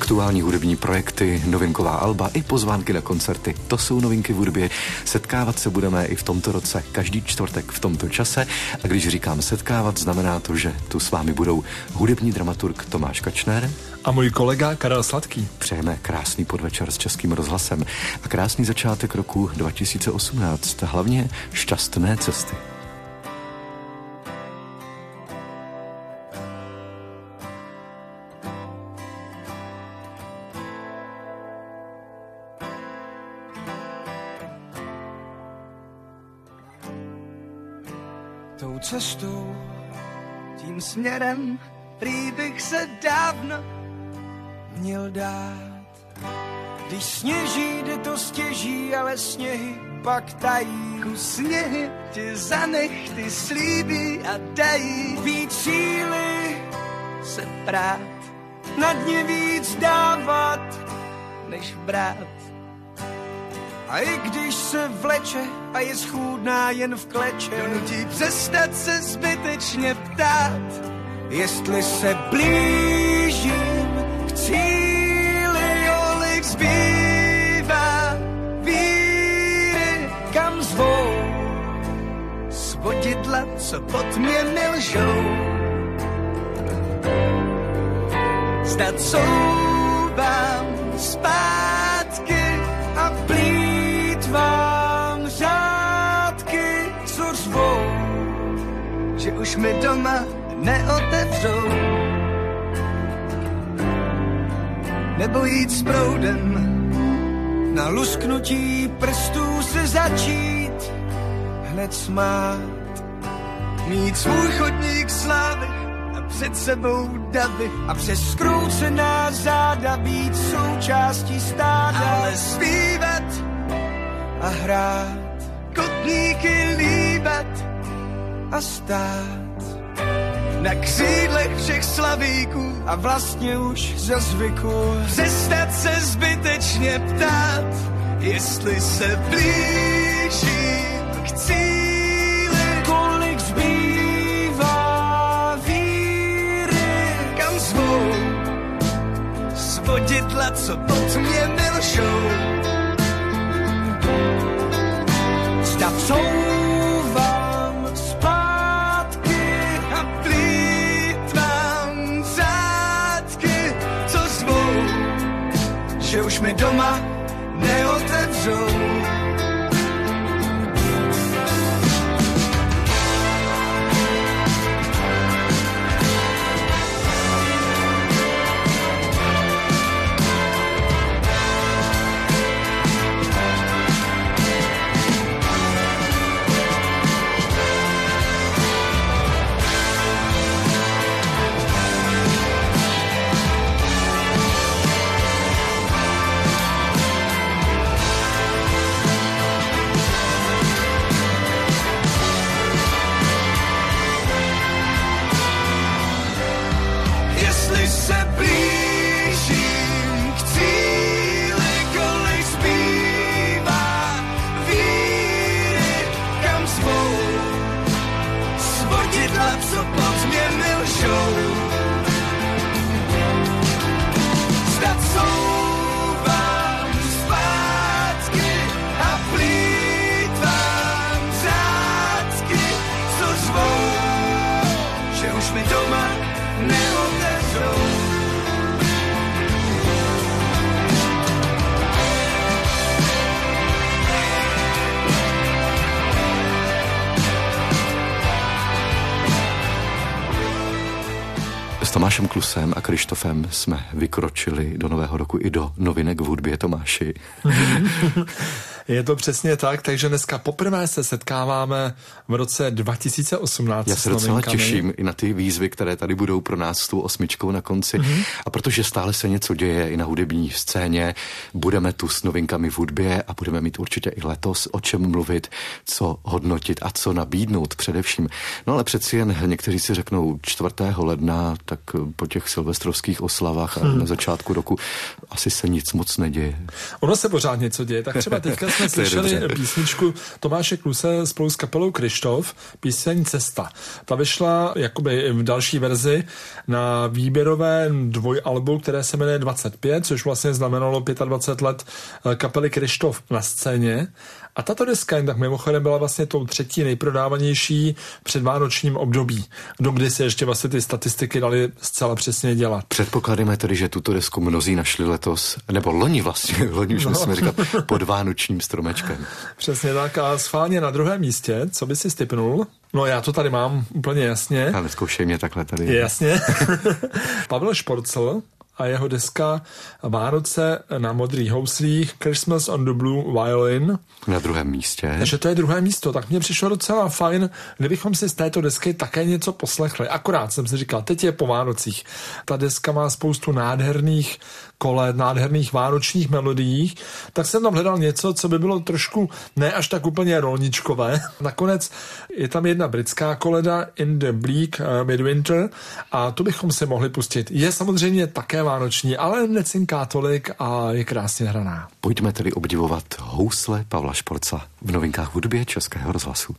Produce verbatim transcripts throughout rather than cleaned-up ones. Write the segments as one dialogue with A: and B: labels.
A: Aktuální hudební projekty, novinková alba i pozvánky na koncerty. To jsou novinky v hudbě. Setkávat se budeme i v tomto roce, každý čtvrtek v tomto čase. A když říkám setkávat, znamená to, že tu s vámi budou hudební dramaturg Tomáš Kačner
B: a můj kolega Karel Sladký.
A: Přejeme krásný podvečer s Českým rozhlasem a krásný začátek roku dva tisíce osmnáct. Hlavně šťastné cesty.
C: Tou cestou, tím směrem, prý bych se dávno měl dát. Když sněží, jde to stěží, ale sněhy pak tají. Kus sněhy ti zanech, ty slíbí a dají víc síly se prát, na dně víc dávat, než brát. A i když se vleče a je schůdná jen v kleče, donutí přestat se zbytečně ptát, jestli se blížím k cíli, kolik zbývá víry, kam zvou svodidla, co pod mě milžou. Zdat souvám zpátky a plýtvám řádky, co řvou, že už mi doma neotevřou. Nebo jít s proudem, na lusknutí prstů se začít hned smát. Mít svůj chodník slávy a před sebou davy a přes skroucená záda být součástí stáda. Ale zpívat a hrát, kotníky líbat a stát na křídlech všech slavíků a vlastně už za zvyku přestat se zbytečně ptát, jestli se blížím k cíli, kolik zbývá víry, kam zvou svodidla, co pod mě milžou. Zda couvám zpátky a plýtvám řádky, co zvou, že už mi doma neotevřou.
A: S Tomášem Klusem a Krištofem jsme vykročili do nového roku i do novinek v hudbě, Tomáši.
B: Je to přesně tak, takže dneska poprvé se setkáváme v roce dva tisíce osmnáct.
A: Já se docela těším i na ty výzvy, které tady budou pro nás s tou osmičkou na konci. Mm-hmm. A protože stále se něco děje i na hudební scéně, budeme tu s novinkami v hudbě a budeme mít určitě i letos o čem mluvit, co hodnotit a co nabídnout především. No ale přeci jen někteří si řeknou čtvrtého ledna, tak po těch silvestrovských oslavách a hmm. na začátku roku asi se nic moc neděje.
B: Ono se pořád něco děje, tak třeba teďka jsme slyšeli písničku Tomáše Kluse spolu s kapelou Kryštof, píseň Cesta. Ta vyšla jakoby v další verzi na výběrové dvojalbu, které se jmenuje dvacet pět, což vlastně znamenalo dvacet pět let kapely Kryštof na scéně. A tato deska jen tak mimochodem byla vlastně tou třetí nejprodávanější předvánočním období, dokdy se ještě vlastně ty statistiky daly zcela přesně dělat.
A: Předpokládáme tedy, že tuto desku mnozí našli letos, nebo loni vlastně, loni už no. musíme říkat, pod vánočním stromečkem.
B: Přesně tak a schválně na druhém místě, co by si stipnul? No já to tady mám úplně jasně.
A: Ale zkoušej mě takhle tady.
B: Jasně. Pavel Šporcl a jeho deska Vánoce na modrých houslích, Christmas on the Blue Violin.
A: Na druhém místě.
B: Takže to je druhé místo, tak mně přišlo docela fajn, kdybychom si z této desky také něco poslechli. Akorát jsem si říkal, teď je po Vánocích. Ta deska má spoustu nádherných kolet, nádherných vánočních melodií, tak jsem tam hledal něco, co by bylo trošku ne až tak úplně rolničkové. Nakonec je tam jedna britská koleda In the Bleak Midwinter a tu bychom si mohli pustit. Je samozřejmě také vánoční, ale necinká tolik a je krásně hraná.
A: Pojďme tedy obdivovat housle Pavla Šporcla v novinkách hudbě Českého rozhlasu.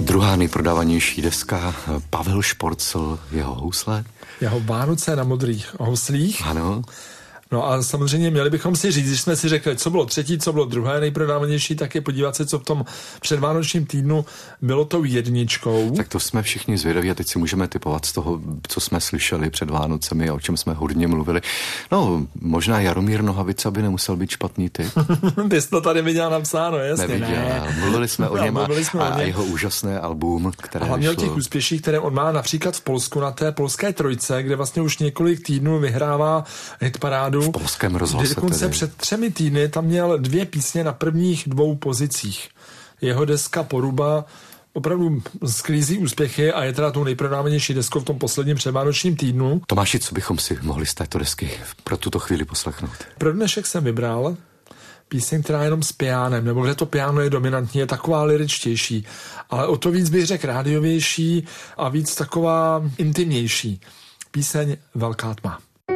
A: Druhá nejprodávanější deska, Pavel Šporcl, jeho housle.
B: Jeho Vánoce na modrých houslích.
A: Ano.
B: No a samozřejmě měli bychom si říct, když jsme si řekli, co bylo třetí, co bylo druhé nejprodávanější, tak je podívat se, co v tom předvánočním týdnu bylo tou jedničkou.
A: Tak to jsme všichni zvědaví a teď si můžeme typovat z toho, co jsme slyšeli před Vánocemi a o čem jsme hodně mluvili. No, možná Jaromír Nohavica by nemusel být špatný typ.
B: Ty jsi to tady viděl napsáno, jasně.
A: Neviděl.
B: Ne.
A: Mluvili jsme o něm a,
B: jsme
A: a
B: o něm.
A: jeho úžasné album, které
B: hlavně
A: vyšlo.
B: o těch úspěších, které on má například v Polsku na té polské trojce, kde vlastně už několik týdnů vyhrává hitparádu.
A: V polském rozhlase.
B: Dokonce před třemi týdny tam měl dvě písně na prvních dvou pozicích. Jeho deska Poruba opravdu sklízí úspěchy a je teda tou nejprodávanější deskou v tom posledním předvánočním týdnu.
A: Tomáši, co bychom si mohli z této desky pro tuto chvíli poslechnout?
B: Pro dnešek jsem vybral píseň, která je jenom s piánem, nebo kde to piano je dominantní, je taková lyričtější, ale o to víc bych řekl rádiovější a víc taková intimnější. Píseň Velká tma.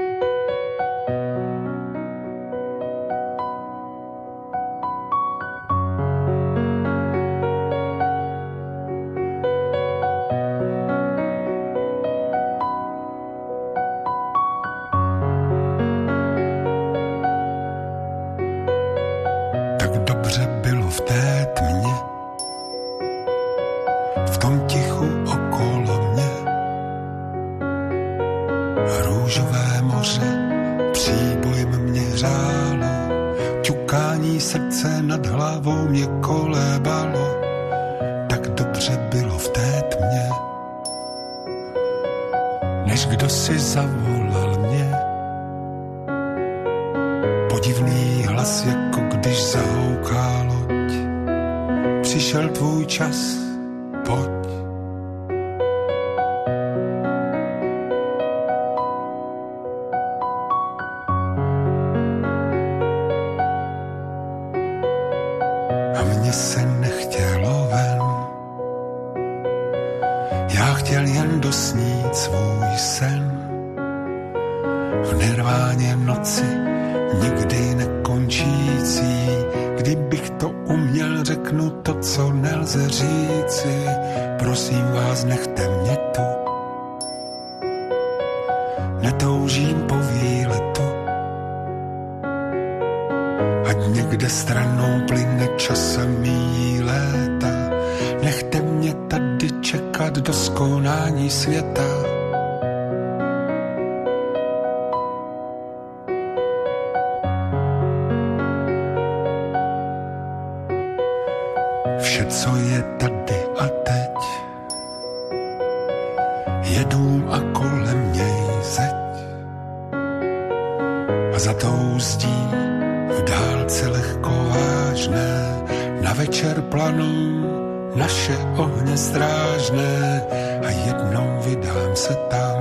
D: Vše, co je tady a teď, je dům a kolem něj zeď. A za tou zdí v dálce lehko vážné na večer planou naše ohně strážné a jednou vydám se tam.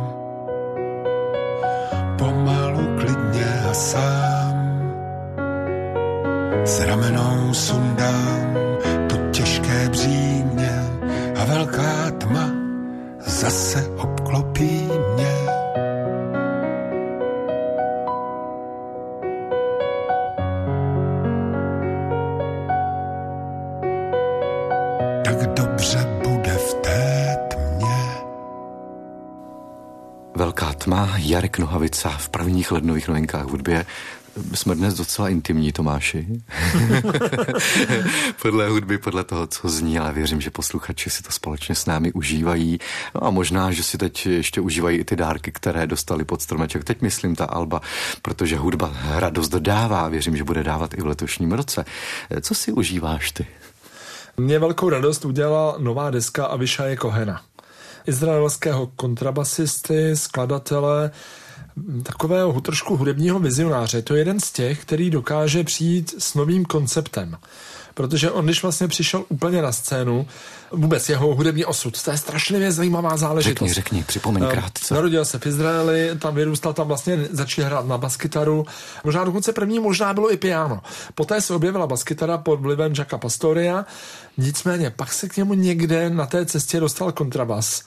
D: Pomalu, klidně a sám s ramenou sundám to těžké břímě a velká tma zase obklopí mě. Tak dobře bude v té tmě.
A: Velká tma, Jarek Nohavica v prvních lednových novinkách v hudbě. Jsme dnes docela intimní, Tomáši. Podle hudby, podle toho, co zní, ale věřím, že posluchači si to společně s námi užívají. No a možná, že si teď ještě užívají i ty dárky, které dostali pod stromeček. Teď myslím ta alba, protože hudba radost dává. Věřím, že bude dávat i v letošním roce. Co si užíváš ty?
B: Mě velkou radost udělala nová deska Avishaye Kohena. Izraelského kontrabasisty, skladatele, takového trošku hudebního vizionáře. To je jeden z těch, který dokáže přijít s novým konceptem. Protože on, když vlastně přišel úplně na scénu, vůbec jeho hudební osud, to je strašlivě zajímavá záležitost.
A: Řekni, řekni, připomeň krátce.
B: Narodil se v Izraeli, tam vyrůstal, tam vlastně začal hrát na baskytaru. Možná dokonce první, možná bylo i piano. Poté se objevila baskytara pod vlivem Jacka Pastoria, nicméně pak se k němu někde na té cestě dostal kontrabas.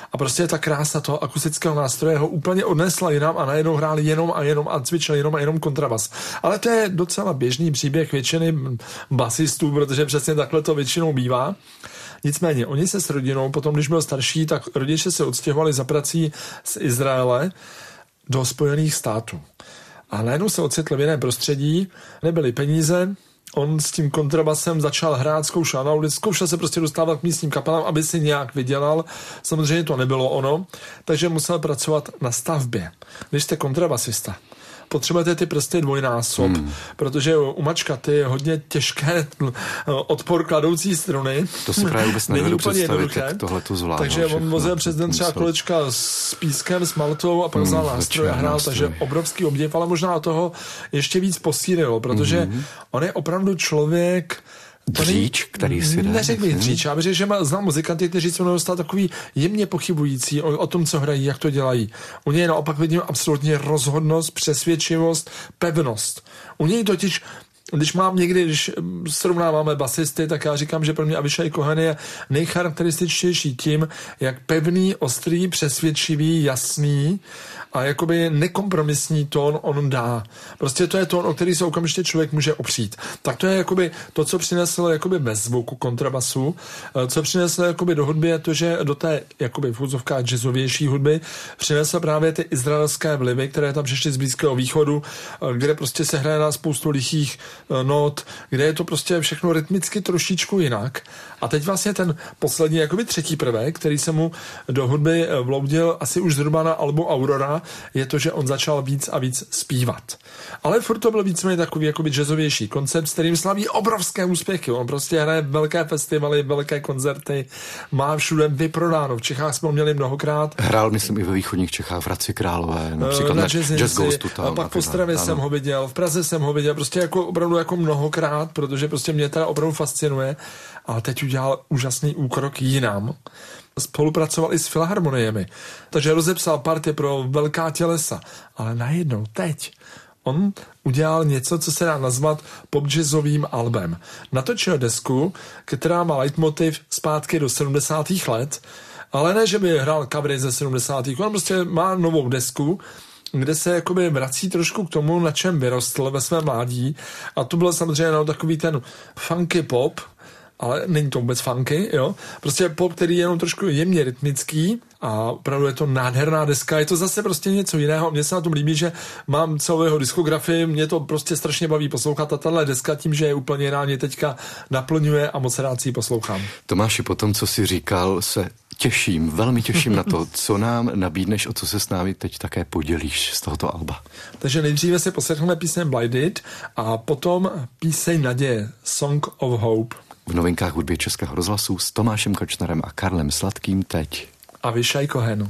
B: A prostě ta krása toho akustického nástroje ho úplně odnesla jinam a najednou hráli jenom a jenom a cvičili jenom a jenom kontrabas. Ale to je docela běžný příběh většiny basistů, protože přesně takhle to většinou bývá. Nicméně, oni se s rodinou, potom když byl starší, tak rodiče se odstěhovali za prací z Izraele do Spojených států. A najednou se ocitli v jiném prostředí, nebyly peníze, on s tím kontrabasem začal hrát, zkoušel na ulici, zkoušel se prostě dostávat k místním kapelám, aby si nějak vydělal. Samozřejmě to nebylo ono, takže musel pracovat na stavbě. Když jste kontrabasista, potřebujete ty prsty dvojnásob, hmm. protože u mačkaty je hodně těžké odpor kladoucí struny.
A: To si právě vůbec nevedu představit, jak tohle to zvládlo.
B: Takže on vozil přes den třeba kolečka s pískem, s maltou a pak vzal hmm, nástroj a hrál, nástroj. Takže obrovský obdiv, ale možná toho ještě víc posílilo, protože hmm. on je opravdu člověk,
A: Dříč, který si jde.
B: Neřekl bych dříč, já bych řekl, že znám muzikanty, kteří jsou neustále takový jemně pochybující o, o tom, co hrají, jak to dělají. U něj naopak vidím absolutně rozhodnost, přesvědčivost, pevnost. U něj totiž, když mám někdy, když srovnáváme basisty, tak já říkám, že pro mě Avishai Cohen je nejcharakterističtější tím, jak pevný, ostrý, přesvědčivý, jasný a jakoby nekompromisní tón on dá. Prostě to je tón, o který se okamžitě člověk může opřít. Tak to je jakoby to, co přinesl jakoby bez zvuku kontrabasu, co přinesl jakoby do hudby je to, že do té jakoby v úzovkách jazzovější hudby přinesl právě ty izraelské vlivy, které tam přišly z Blízkého východu, kde prostě se hraje na spoustu lichých not, kde je to prostě všechno rytmicky trošičku jinak. A teď vlastně ten poslední, jakoby třetí prvek, který se mu do hudby vloudil asi už zhruba na albu Aurora, je to, že on začal víc a víc zpívat. Ale furt to byl víceméně takový jakoby jazzovější koncept, s kterým slaví obrovské úspěchy. On prostě hraje velké festivaly, velké koncerty, má všude vyprodáno. V Čechách jsme ho měli mnohokrát.
A: Hrál, myslím, i ve východních Čechách v Hradci Králové, například na, na Jazz Ghostu tam.
B: A pak v Ostravě jsem ho viděl, v Praze jsem ho viděl, prostě jako opravdu jako mnohokrát, protože prostě mě teda opravdu fascinuje. Ale teď udělal úžasný úkrok jinam. Spolupracoval i s filharmoniemi. Takže rozepsal party pro velká tělesa. Ale najednou, teď, on udělal něco, co se dá nazvat pop-jazzovým albem. Natočil desku, která má leitmotiv zpátky do sedmdesátých let, ale ne, že by hrál covery ze sedmdesátých. On prostě má novou desku, kde se jakoby vrací trošku k tomu, na čem vyrostl ve svém mládí. A to byl samozřejmě no, takový ten funky pop, ale není to vůbec funky, jo. Prostě pop, který je jenom trošku jemně rytmický a opravdu je to nádherná deska, je to zase prostě něco jiného. Mně se na tom líbí, že mám celou jeho diskografii, mě to prostě strašně baví poslouchat a tahle deska tím, že je úplně jiná, mě teďka naplňuje a moc rád si ji poslouchám.
A: Tomáši, po tom, co jsi říkal, se těším, velmi těším na to, co nám nabídneš, o co se s námi teď také podělíš z tohoto alba.
B: Takže nejdříve si poslechneme píseň Blinded a potom píseň Naděje, Song of Hope.
A: V novinkách hudby Českého rozhlasu s Tomášem Kočnerem a Karlem Sladkým teď.
B: Avishai Cohen.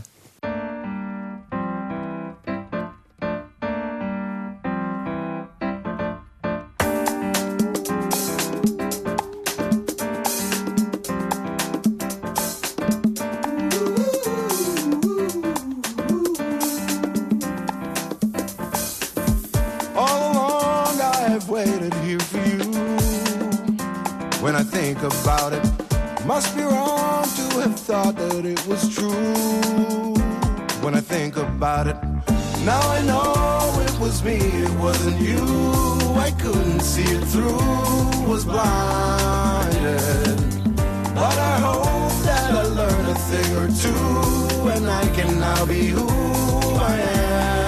C: About it, must be wrong to have thought that it was true. When I think about it, now I know it was me, it wasn't you. I couldn't see it through, was blinded. But I hope that I learned a thing or two, and I can now be who I am.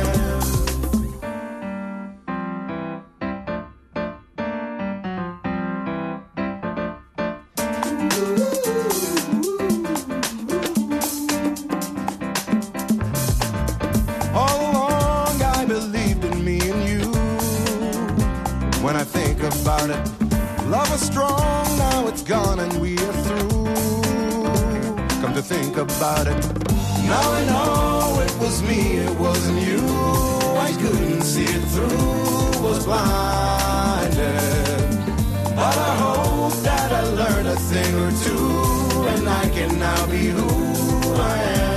C: About it, love is strong, now it's gone and we are through. Come to think about it, now I know it was me, it wasn't you. I couldn't see it through, was blinded. But I hope that I learned a thing or two, and I can now be who I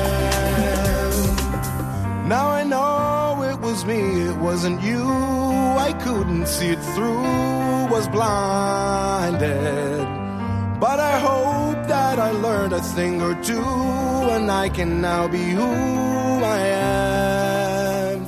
C: am. Now I know it was me, it wasn't you. I couldn't see it through, was blinded. But I hope that I learned a thing or two, and I can now be who I am.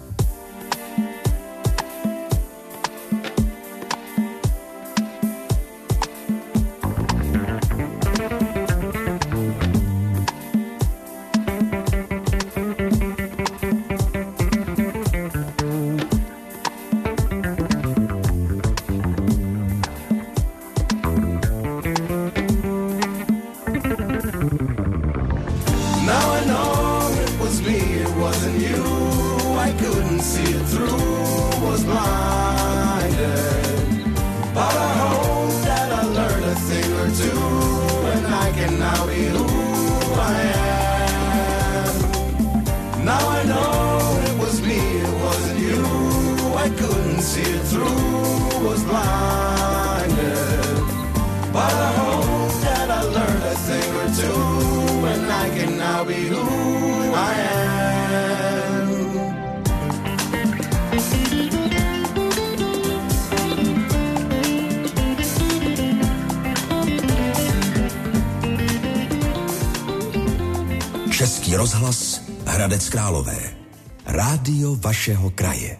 E: Český rozhlas Hradec Králové. Rádio vašeho kraje.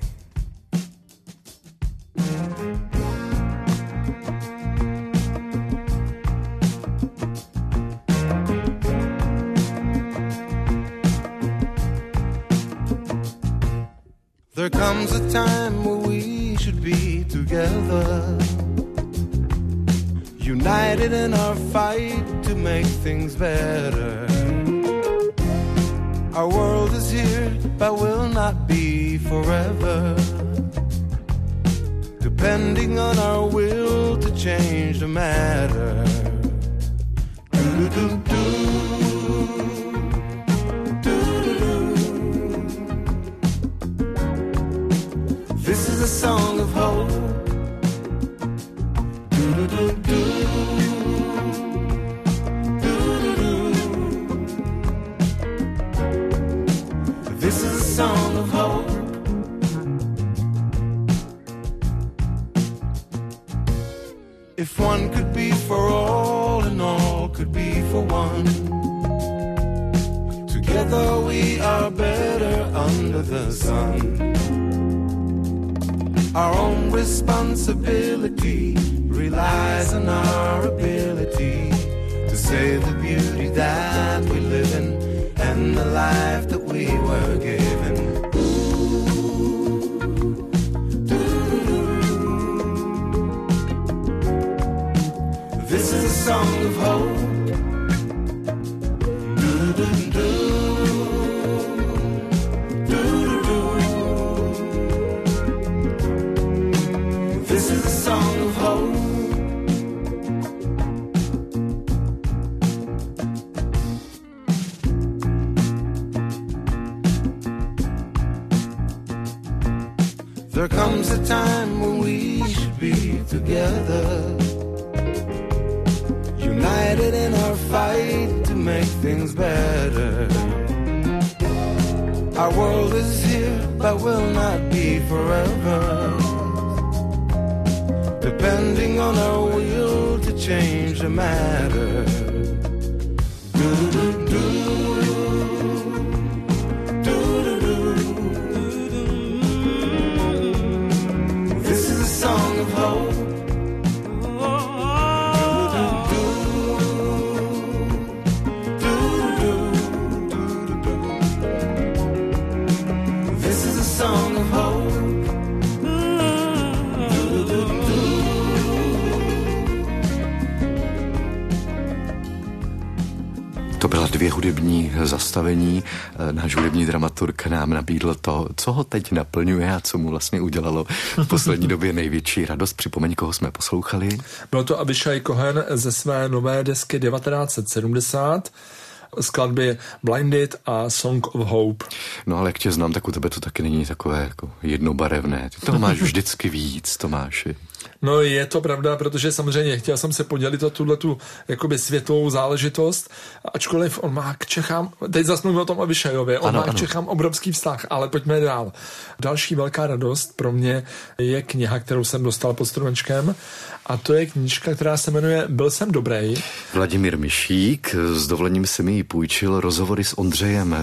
C: There comes a time where we should be together, united in our fight to make things better. Our world is here, but will not be forever, depending on our will to change the matter. Do-do-do-do. This is a song of hope. Do-do-do-do. This is a song of hope. If one could be for all and all could be for one, together we are better under the sun. Our own responsibility relies on our ability to save the beauty that we live in and the life that we were given. This is a song of hope. This is a song of hope. There comes a time when we should be together, united in our fight to make things better. Our world is here, but will not be forever, depending on our will to change the matter. Do-do-do. Do-do-do. This is a song of hope. This is a song of hope.
A: To byla dvě hudební zastavení. Náš hudební dramaturg nám nabídl to, co ho teď naplňuje a co mu vlastně udělalo v poslední době největší radost. Připomeň, koho jsme poslouchali.
B: Bylo to Avishai Cohen ze své nové desky devatenáct set sedmdesát, skladby Blinded a Song of Hope.
A: No ale jak tě znám, tak u tebe to taky není takové jako jednobarevné. Ty toho máš vždycky víc, Tomáši.
B: No je to pravda, protože samozřejmě chtěl jsem se podělit o tuhletu jakoby světovou záležitost, ačkoliv on má k Čechám, teď zas mluvím o tom Abišajově, on ano, má ano. k Čechám obrovský vztah, ale pojďme dál. Další velká radost pro mě je kniha, kterou jsem dostal pod stromečkem, a to je knížka, která se jmenuje Byl jsem dobrý.
A: Vladimír Mišík, s dovolením si mi ji půjčil, rozhovory s Ondřejem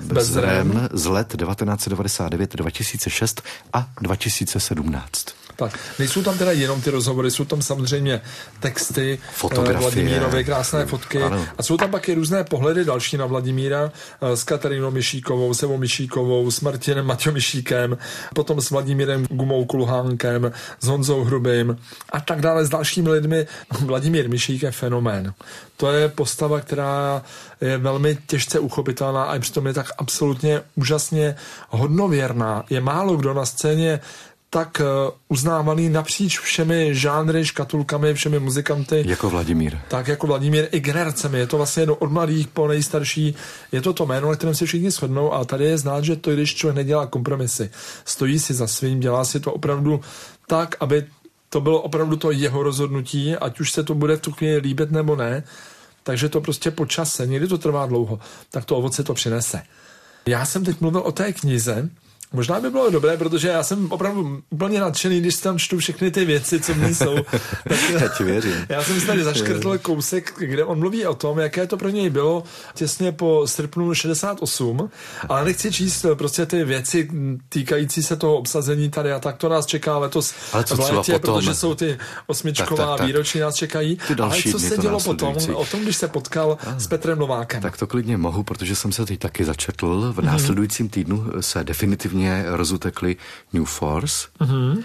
A: Bezrem z let devatenáct set devadesát devět, dva tisíce šest a dva tisíce sedmnáct.
B: Tak, nejsou tam teda jenom ty rozhovory, jsou tam samozřejmě texty,
A: fotografie,
B: Vladimírovy, krásné fotky, ano. A jsou tam pak i různé pohledy další na Vladimíra, s Katarínou Mišíkovou, s Evou Mišíkovou, s Martinem Maťo Mišíkem, potom s Vladimírem Gumou Kulhánkem, s Honzou Hrubým a tak dále s dalšími lidmi. Vladimír Mišík je fenomén. To je postava, která je velmi těžce uchopitelná a přitom je tak absolutně úžasně hodnověrná. Je málo kdo na scéně tak uznávaný napříč všemi žánry, škatulkami, všemi muzikanty.
A: Jako Vladimír.
B: Tak jako Vladimír i generacemi. Je to vlastně od mladých po nejstarší. Je to to jméno, na kterém se všichni shodnou, a tady je znát, že to, když člověk nedělá kompromisy, stojí si za svým, dělá si to opravdu tak, aby to bylo opravdu to jeho rozhodnutí, ať už se to bude v tu chvíli líbit nebo ne, takže to prostě po čase, někdy to trvá dlouho, tak to ovoce to přinese. Já jsem teď mluvil o té knize. Možná by bylo dobré, protože já jsem opravdu úplně nadšený, když tam čtu všechny ty věci, co v ní jsou. Tak,
A: já ti věřím.
B: Já jsem si tady zaškrtl kousek, kde on mluví o tom, jaké to pro něj bylo těsně po srpnu šedesát osm, ale nechci číst prostě ty věci týkající se toho obsazení tady a tak to nás čeká letos v létě, protože jsou ty osmičková tak, tak, tak. výročí nás čekají. Ale co se dělo potom? O tom, když se potkal ah, s Petrem Novákem.
A: Tak to klidně mohu, protože jsem se teď taky začetl. V následujícím týdnu se definitivně rozutekli New Force mm-hmm.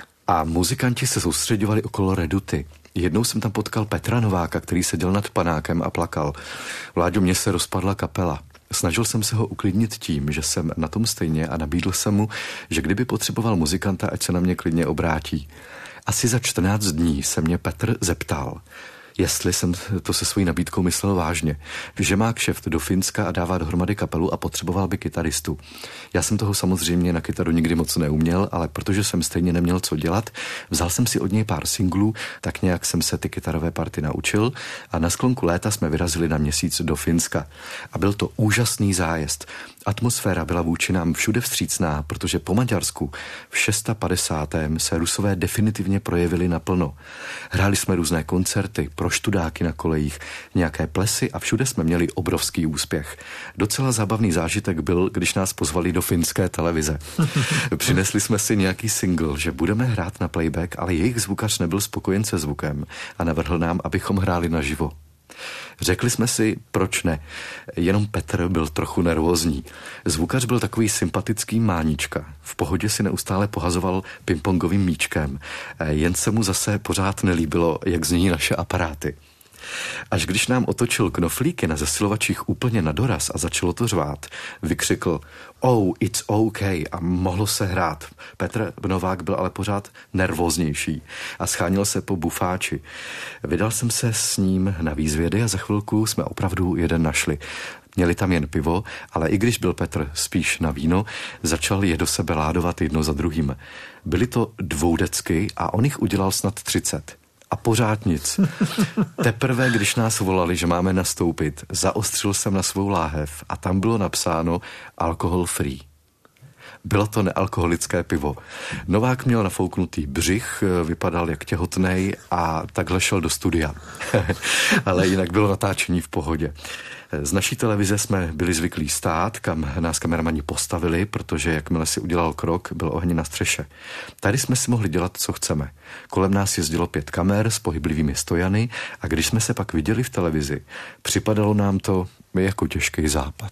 A: a muzikanti se soustředovali okolo Reduty. Jednou jsem tam potkal Petra Nováka, který seděl nad panákem a plakal. Vláďo, mně se rozpadla kapela. Snažil jsem se ho uklidnit tím, že jsem na tom stejně a nabídl jsem mu, že kdyby potřeboval muzikanta, ať se na mě klidně obrátí. Asi za čtrnáct dní se mě Petr zeptal, jestli jsem to se svojí nabídkou myslel vážně, že má kšeft do Finska a dává dohromady kapelu a potřeboval by kytaristu. Já jsem toho samozřejmě na kytaru nikdy moc neuměl, ale protože jsem stejně neměl co dělat, vzal jsem si od něj pár singlů, tak nějak jsem se ty kytarové party naučil a na sklonku léta jsme vyrazili na měsíc do Finska. A byl to úžasný zájezd. Atmosféra byla vůči nám všude vstřícná, protože po Maďarsku v padesátém šestém se Rusové definitivně projevili naplno. Hráli jsme různé koncerty, pro študáky na kolejích, nějaké plesy a všude jsme měli obrovský úspěch. Docela zábavný zážitek byl, když nás pozvali do finské televize. Přinesli jsme si nějaký single, že budeme hrát na playback, ale jejich zvukař nebyl spokojen se zvukem a navrhl nám, abychom hráli naživo. Řekli jsme si, proč ne. Jenom Petr byl trochu nervózní. Zvukař byl takový sympatický mánička. V pohodě si neustále pohazoval pingpongovým míčkem. Jen se mu zase pořád nelíbilo, jak zní naše aparáty. Až když nám otočil knoflíky na zesilovačích úplně na doraz a začalo to řvát, vykřikl "Oh, it's okay" a mohlo se hrát. Petr Novák byl ale pořád nervóznější a scháněl se po bufáči. Vydal jsem se s ním na výzvědy a za chvilku jsme opravdu jeden našli. Měli tam jen pivo, ale i když byl Petr spíš na víno, začal je do sebe ládovat jedno za druhým. Byly to dvoudecky a on jich udělal snad třicet. A pořád nic. Teprve, když nás volali, že máme nastoupit, zaostřil jsem na svou láhev a tam bylo napsáno alkohol free. Bylo to nealkoholické pivo. Novák měl nafouknutý břich, vypadal jak těhotnej a takhle šel do studia. Ale jinak bylo natáčení v pohodě. Z naší televize jsme byli zvyklí stát, kam nás kameramani postavili, protože jakmile si udělal krok, byl oheň na střeše. Tady jsme si mohli dělat, co chceme. Kolem nás jezdilo pět kamer s pohyblivými stojany a když jsme se pak viděli v televizi, připadalo nám to jako těžký západ.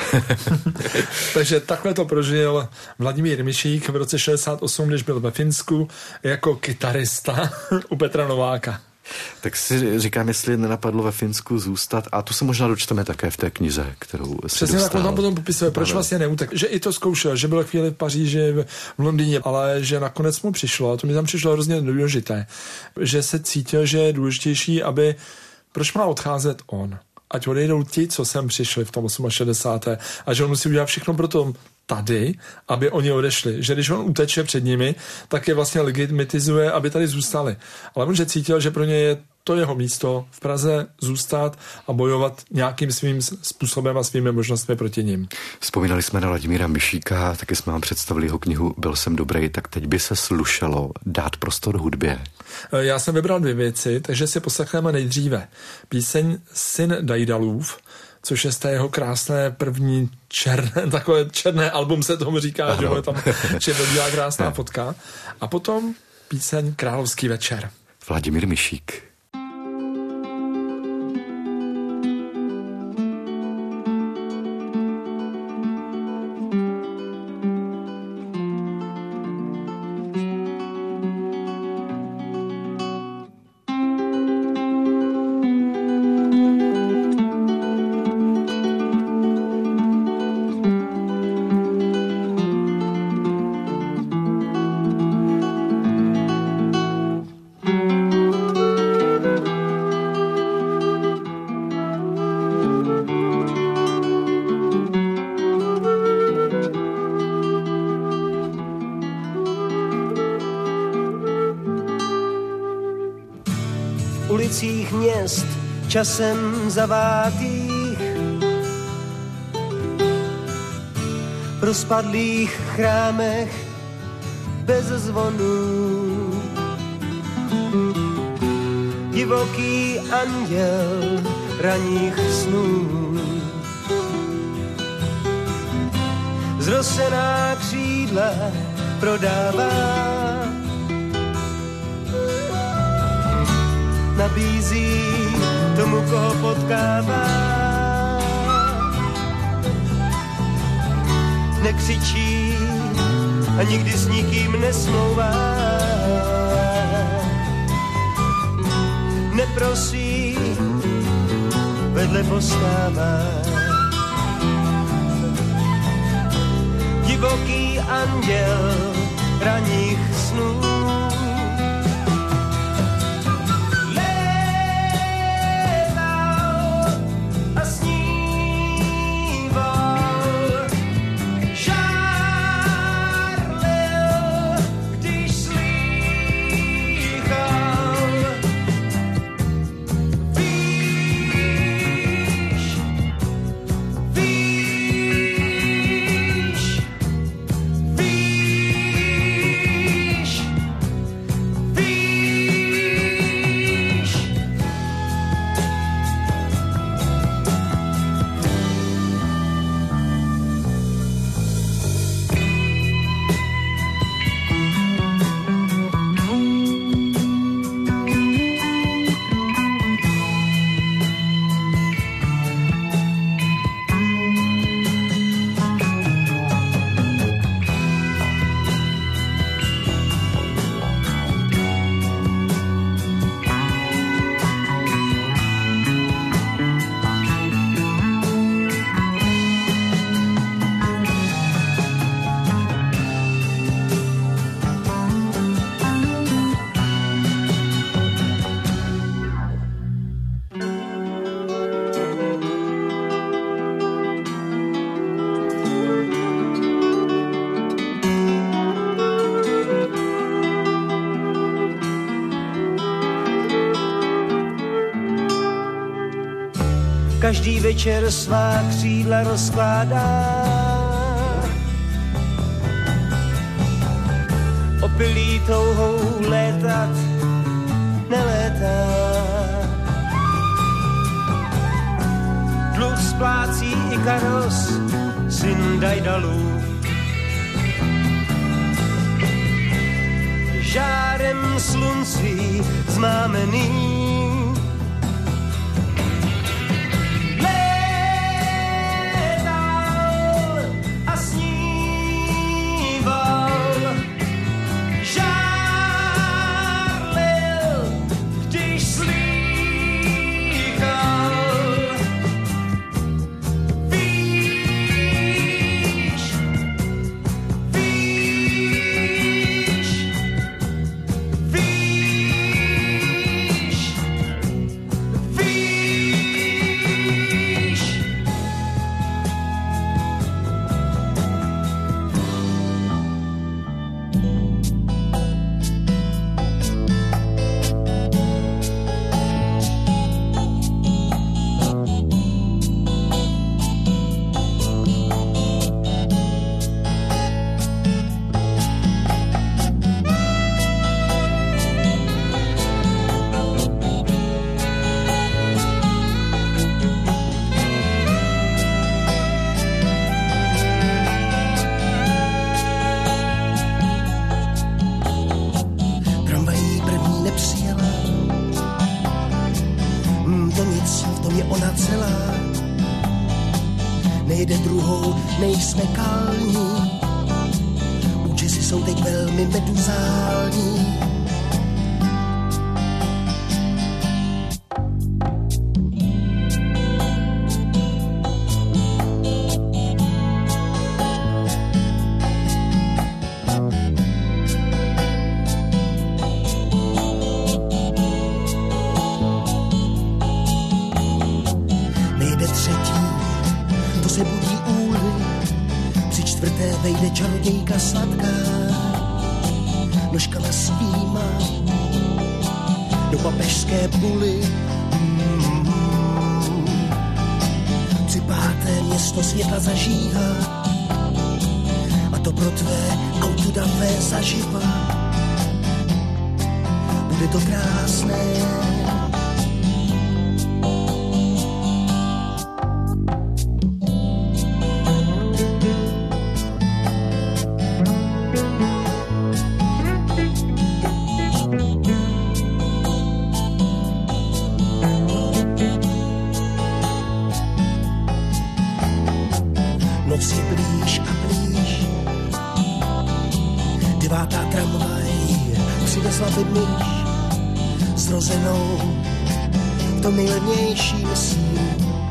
B: Takže takhle to prožil Vladimír Mišík v roce šedesát osm, když byl ve Finsku jako kytarista u Petra Nováka.
A: Tak si říkám, jestli nenapadlo ve Finsku zůstat, a to se možná dočteme také v té knize, kterou si
B: přesně
A: dostal.
B: tak, on tam potom popisuje, proč vlastně neutek. Že i to zkoušel, že byl chvíli v Paříži, v Londýně, ale že nakonec mu přišlo, a to mi tam přišlo hrozně důležité, že se cítil, že je důležitější, aby, proč má odcházet on? ať odejdou ti, co sem přišli v tom šedesátém osmém a že on musí udělat všechno pro to tady, aby oni odešli. Že když on uteče před nimi, tak je vlastně legitimizuje, aby tady zůstali. Ale on že cítil, že pro ně je to jeho místo v Praze zůstat a bojovat nějakým svým způsobem a svými možnostmi proti nim.
A: Vzpomínali jsme na Vladimíra Mišíka, taky jsme vám představili jeho knihu Byl jsem dobrý, tak teď by se slušelo dát prostor hudbě.
B: Já jsem vybral dvě věci, takže si poslechneme nejdříve píseň Syn Dajdalův, což je z té jeho krásné první černé, takové černé album se tomu říká, ano. Že ho je tam černobílá krásná fotka. A potom píseň Královský večer.
A: Vladimír Mišík.
F: Ulicích měst časem zavátých, v rozpadlých chrámech bez zvonů. Divoký anděl ranních snů, zrosená křídla prodává, nabízí tomu, koho potkává. Nekřičí a nikdy s nikým nesmlouvá. Neprosí, vedle postává. Divoký anděl ranních snů, každý večer svá křídla rozkládá. Opilý touhou létat nelétá. Dluh splácí Ikaros, syn Dajdalův. Žárem slunci zmámený víš,
G: tom je ona celá. Nejde druhou, nejsme kalní. Účesy jsou teď velmi meduzální. Vejde čarodějka sladká, nožkama svýma do papežské buly. Mm. Připáté město světla zažívá a to pro tvé auto davé zaživa. Bude to krásné. Noc je blíž a blíž, devátá tramvaj přivezla by myš, zrozenou v tom nejlevnějším snu.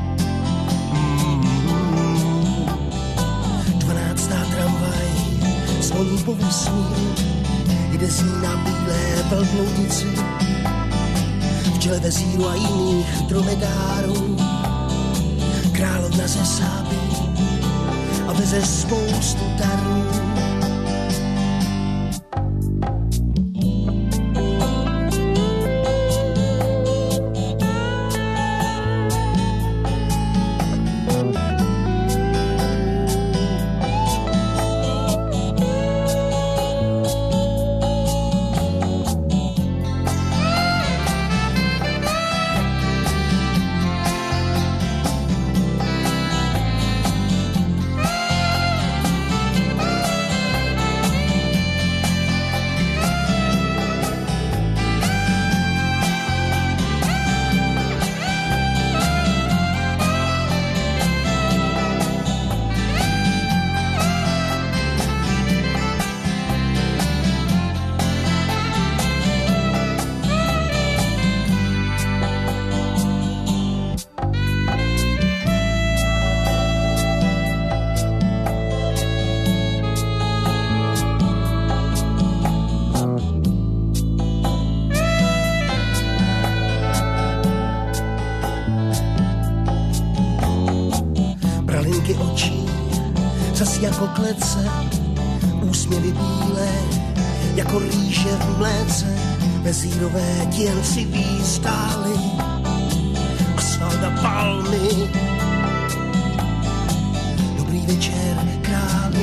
G: Dvanáctá tramvaj zvoní po vesmíru, jde z ní na bílé velbloudici, v čele vezíru a jiných dromedárů, královna ze Sáby a veze spoustu darů. Jako klece, úsměvy bílé, jako rýže v mléce, vezírové dělci výstály, asfalt a palmy. Dobrý večer, králi.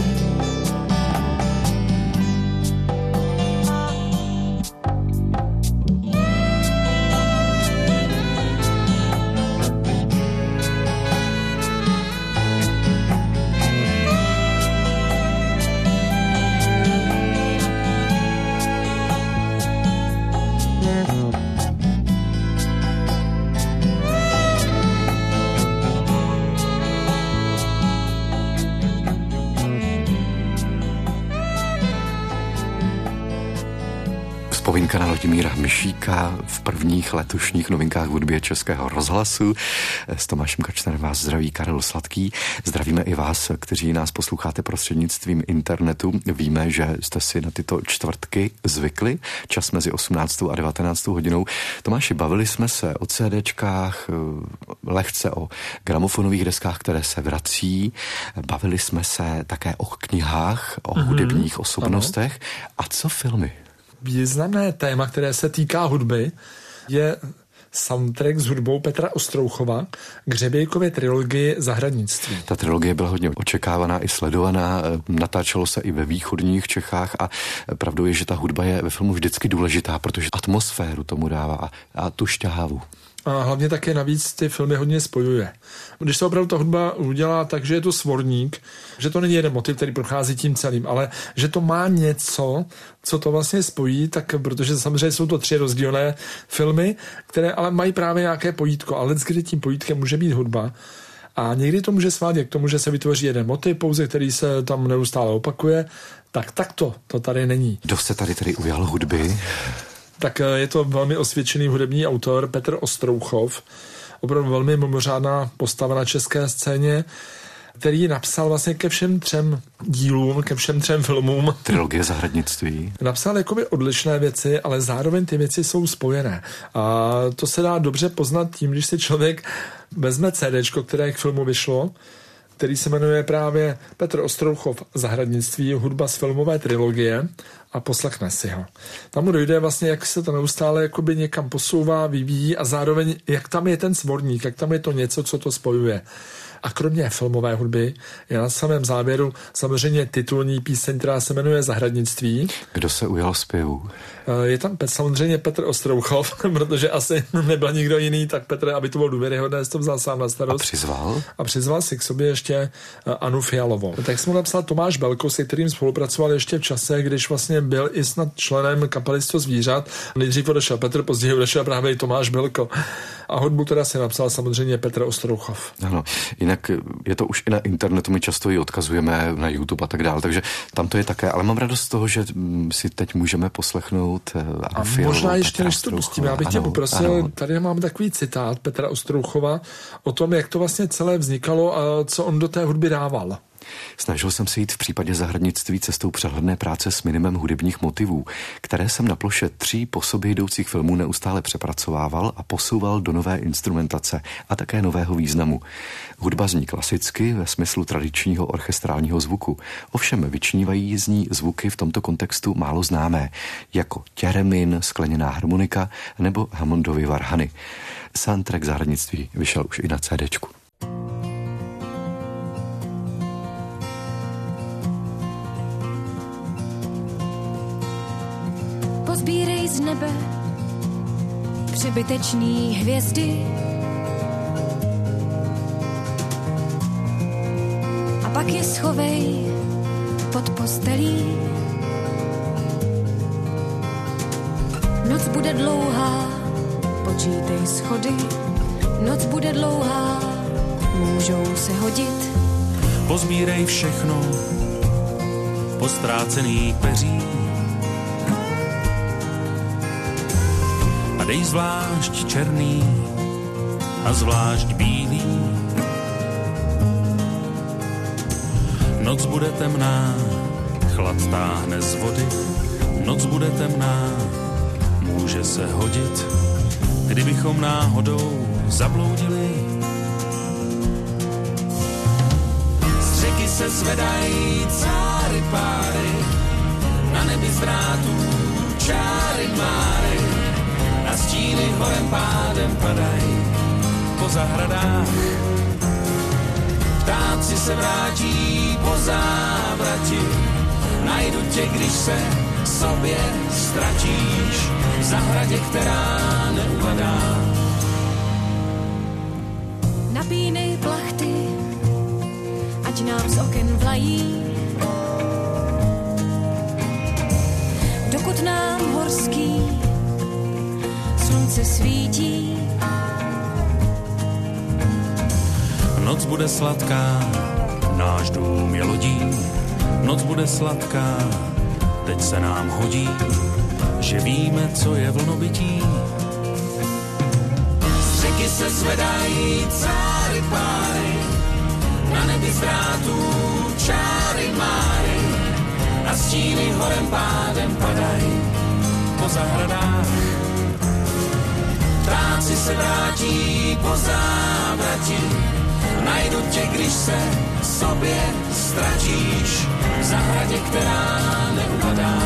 A: Vzpomínka na Vladimíra Mišíka v prvních letošních novinkách v hudbě Českého rozhlasu. S Tomášem Kačnerem vás zdraví Karel Sladký. Zdravíme i vás, kteří nás posloucháte prostřednictvím internetu. Víme, že jste si na tyto čtvrtky zvykli. Čas mezi osmnáctou a devatenáctou hodinou. Tomáši, bavili jsme se o CDčkách, lehce o gramofonových deskách, které se vrací. Bavili jsme se také o knihách, o mm-hmm. hudebních osobnostech. Ano. A co filmy?
B: Významné téma, které se týká hudby, je soundtrack s hudbou Petra Ostrouchova k Hřebejkově trilogii Zahradnictví.
A: Ta trilogie byla hodně očekávaná i sledovaná, natáčelo se i ve východních Čechách a pravdou je, že ta hudba je ve filmu vždycky důležitá, protože atmosféru tomu dává a, a tu šťávu.
B: a hlavně také navíc ty filmy hodně spojuje. Když se opravdu ta hudba udělá tak, že je to svorník, že to není jeden motiv, který prochází tím celým, ale že to má něco, co to vlastně spojí, tak protože samozřejmě jsou to tři rozdílné filmy, které ale mají právě nějaké pojítko, ale kdy tím pojítkem může být hudba. A někdy to může svádět k tomu, že se vytvoří jeden motiv, pouze který se tam neustále opakuje, tak takto to tady není.
A: Kdo se tady tady ujal hudby?
B: Tak je to velmi osvědčený hudební autor Petr Ostrouchov, opravdu velmi mimořádná postava na české scéně, který napsal vlastně ke všem třem dílům, ke všem třem filmům.
A: Trilogie Zahradnictví.
B: Napsal jakoby odlišné věci, ale zároveň ty věci jsou spojené. A to se dá dobře poznat tím, když si člověk vezme CDčko, které k filmu vyšlo, který se jmenuje právě Petr Ostrouchov Zahradnictví, hudba z filmové trilogie a poslechne si ho. Tam mu dojde vlastně, jak se to neustále jakoby někam posouvá, vyvíjí a zároveň, jak tam je ten svorník, jak tam je to něco, co to spojuje. A kromě filmové hudby je na samém závěru samozřejmě titulní píseň, která se jmenuje Zahradnictví.
A: Kdo se ujal zpěvu?
B: Je tam samozřejmě Petr Ostrouchov, protože asi nebyl nikdo jiný, tak Petr, aby to bylo důvěryhodné, to vzal sám na starost.
A: A přizval?
B: A přizval si k sobě ještě Anu Fialovou. Tak jsem mu napsal Tomáš Belko, se kterým spolupracoval ještě v čase, když vlastně byl i snad členem kapely sto zvířat. Nejdřív odešel Petr, později odešel právě i Tomáš Belko. A hudbu teda si napsal samozřejmě Petr Ostrouchov.
A: Ano, jinak je to už i na internetu, my často ji odkazujeme na YouTube a tak dále, takže tam to je také, ale mám radost z toho, že si teď můžeme poslechnout
B: a
A: Fialovou,
B: možná ještě
A: Petra
B: než to pustíme, já bych tě poprosil, ano. Tady máme takový citát Petra Ostrouchova o tom, jak to vlastně celé vznikalo a co on do té hudby dával.
A: Snažil jsem se jít v případě Zahradnictví cestou přehledné práce s minimem hudebních motivů, které jsem na ploše tří po sobě jdoucích filmů neustále přepracovával a posouval do nové instrumentace a také nového významu. Hudba zní klasicky ve smyslu tradičního orchestrálního zvuku, ovšem vyčnívají z ní zvuky v tomto kontextu málo známé, jako těremin, skleněná harmonika nebo Hammondovy varhany. Soundtrack Zahradnictví vyšel už i na CDčku.
H: Pozbírej z nebe přebytečný hvězdy a pak je schovej pod postelí. Noc bude dlouhá, počítej schody. Noc bude dlouhá, můžou se hodit.
I: Pozbírej všechno v postrácených peřích a dej zvlášť černý a zvlášť bílý. Noc bude temná, chlad táhne z vody. Noc bude temná, může se hodit, kdybychom náhodou zabloudili. Z řeky se zvedají cáry páry, na nebi z drátů čáry máry, na stíny horem pádem padají po zahradách. Ptáci se vrátí po závrati, najdu tě, když se sobě ztratíš v zahradě, která neupadá.
H: Napínej plachty, ať nám z oken vlají, dokud nám horský slunce svítí.
I: Noc bude sladká, náš dům je lodí. Noc bude sladká, teď se nám hodí, že víme, co je vlnobytí. Z řeky se zvedají cáry páry, na nebi z drátů čáry máry, na stíny horem pádem padají po zahradách. Ptáci se vrátí po závrati, najdu tě, když se sobě ztratíš v zahradě, která neupadá.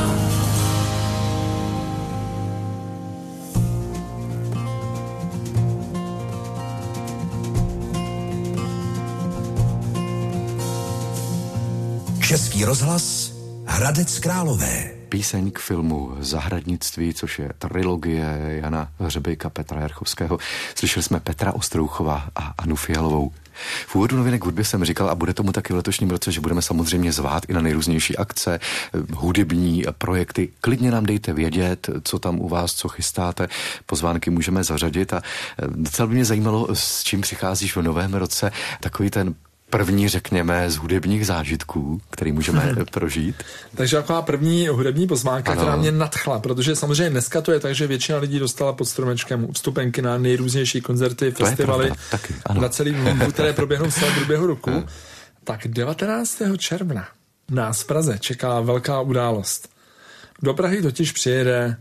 E: Český rozhlas Hradec Králové.
A: píseň k filmu Zahradnictví, což je trilogie Jana Hřebejka, Petra Jarchovského. Slyšeli jsme Petra Ostrouchova a Anu Fialovou. V úvodu novinek hudby jsem říkal, a bude tomu taky v letošním roce, že budeme samozřejmě zvát i na nejrůznější akce, hudební projekty. Klidně nám dejte vědět, co tam u vás, co chystáte. Pozvánky můžeme zařadit a docela by mě zajímalo, s čím přicházíš v novém roce. Takový ten první, řekněme, z hudebních zážitků, který můžeme hmm. prožít.
B: Takže taková první hudební pozvánka, ano. která mě nadchla, protože samozřejmě dneska to je tak, že většina lidí dostala pod stromečkem vstupenky na nejrůznější koncerty,
A: to
B: festivaly
A: taky,
B: na celý můžu, které proběhnou v celém průběhu roku. Hmm. Tak devatenáctého června nás v Praze čeká velká událost. Do Prahy totiž přijede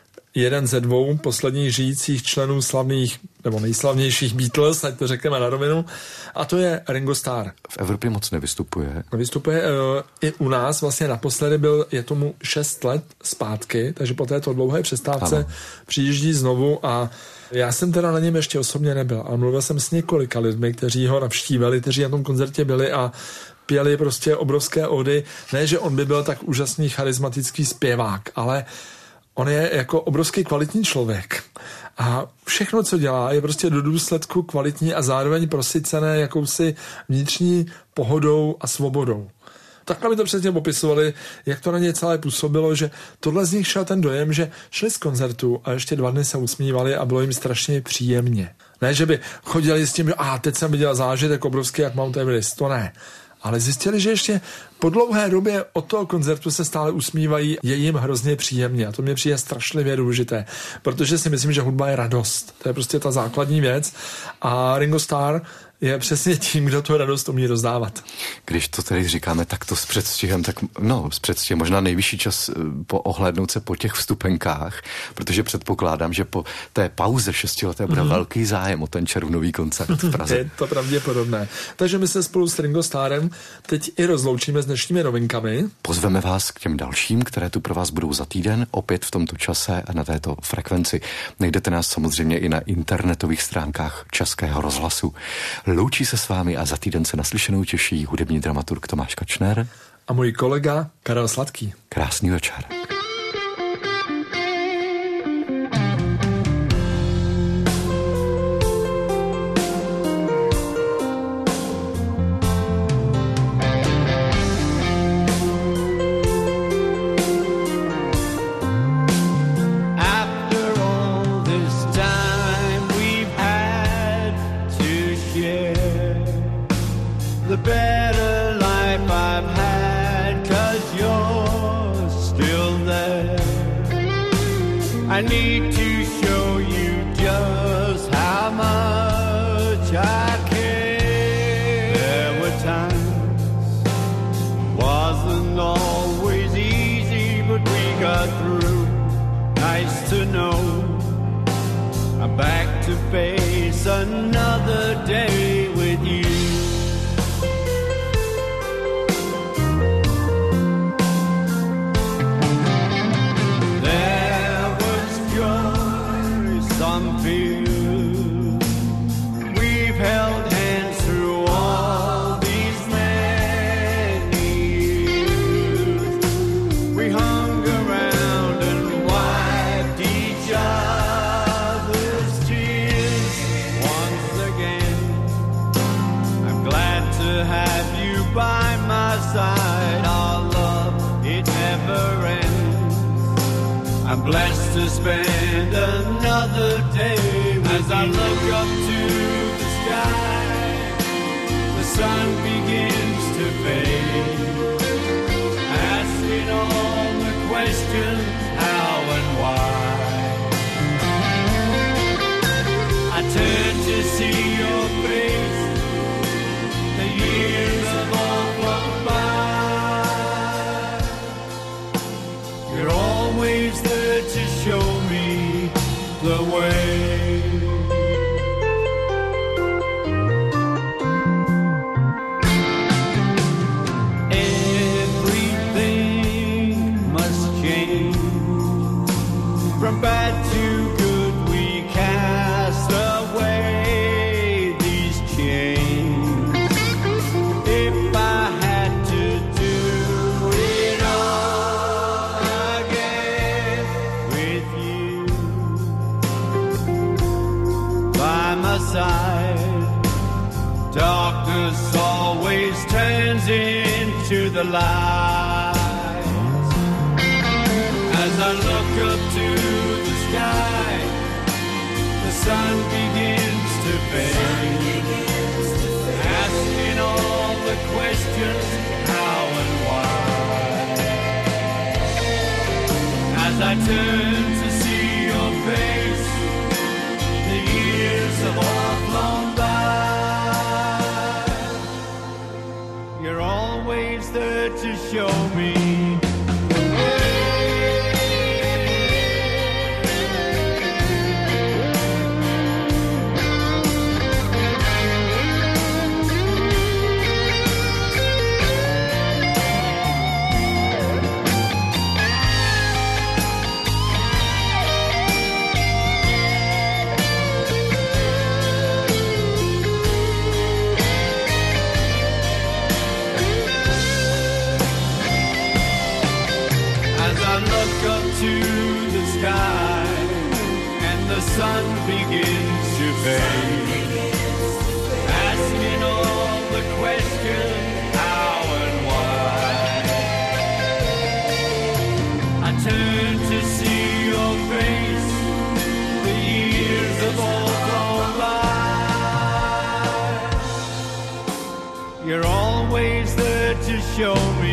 B: jeden ze dvou posledních žijících členů slavných, nebo nejslavnějších Beatles, ať to řekneme na rovinu, a to je Ringo Starr.
A: V Evropě moc nevystupuje.
B: Vystupuje uh, i u nás, vlastně naposledy byl, je tomu šest let zpátky, takže po této dlouhé přestávce ano. přijíždí znovu a já jsem teda na něm ještě osobně nebyl, ale mluvil jsem s několika lidmi, kteří ho navštívili, kteří na tom koncertě byli a pěli prostě obrovské ody. Ne, že on by byl tak úžasný charismatický zpěvák, ale on je jako obrovský kvalitní člověk a všechno, co dělá, je prostě do důsledku kvalitní a zároveň prosycené jakousi vnitřní pohodou a svobodou. Takhle by to přesně popisovali, jak to na ně celé působilo, že tohle z nich šel ten dojem, že šli z koncertu a ještě dva dny se usmívali a bylo jim strašně příjemně. Ne, že by chodili s tím, že a teď jsem viděl zážitek obrovský jak Mount Everest, to ne. Ale zjistili, že ještě po dlouhé době od toho koncertu se stále usmívají, je jim hrozně příjemně a to mě přijde strašlivě důležité, protože si myslím, že hudba je radost. To je prostě ta základní věc a Ringo Starr je přesně tím, kdo tu radost umí rozdávat.
A: Když to tady říkáme takto s předstihem, tak no, s předstihem možná nejvyšší čas po ohlédnout se po těch vstupenkách, protože předpokládám, že po té pauze šestileté bude mm. velký zájem o ten červnový koncert v Praze.
B: Je to pravděpodobné. Takže my se spolu s Ringo Starrem teď i rozloučíme s dnešními novinkami.
A: Pozveme vás k těm dalším, které tu pro vás budou za týden, opět v tomto čase a na této frekvenci. Najdete nás samozřejmě i na internetových stránkách Českého rozhlasu. Loučí se s vámi a za týden se naslyšenou těší hudební dramaturg Tomáš Kačner
B: a můj kolega Karel Sladký.
A: Krásný večer.
J: I need to show you just how much I care. There were times, wasn't always easy, but we got through. Nice to know I'm back to face another day with you. I'm blessed to spend another day with As I you. Look up to the sky, the sun begins to fade, asking all the questions, how and why. I turn to see your face, the years have all gone by. You're always there to show me the way. Everything must change. From bad to good we cast away these chains. If I had to do it all side. Darkness always turns into the light. As I look up to the sky, the sun begins to fade, asking all the questions, how and why. As I turn to see your face, the years have all flown by. You're always there to show me the way. To the sky, and the sun begins to fade, asking all the questions, how and why. I turn to see your face, the years have all gone by. You're always there to show me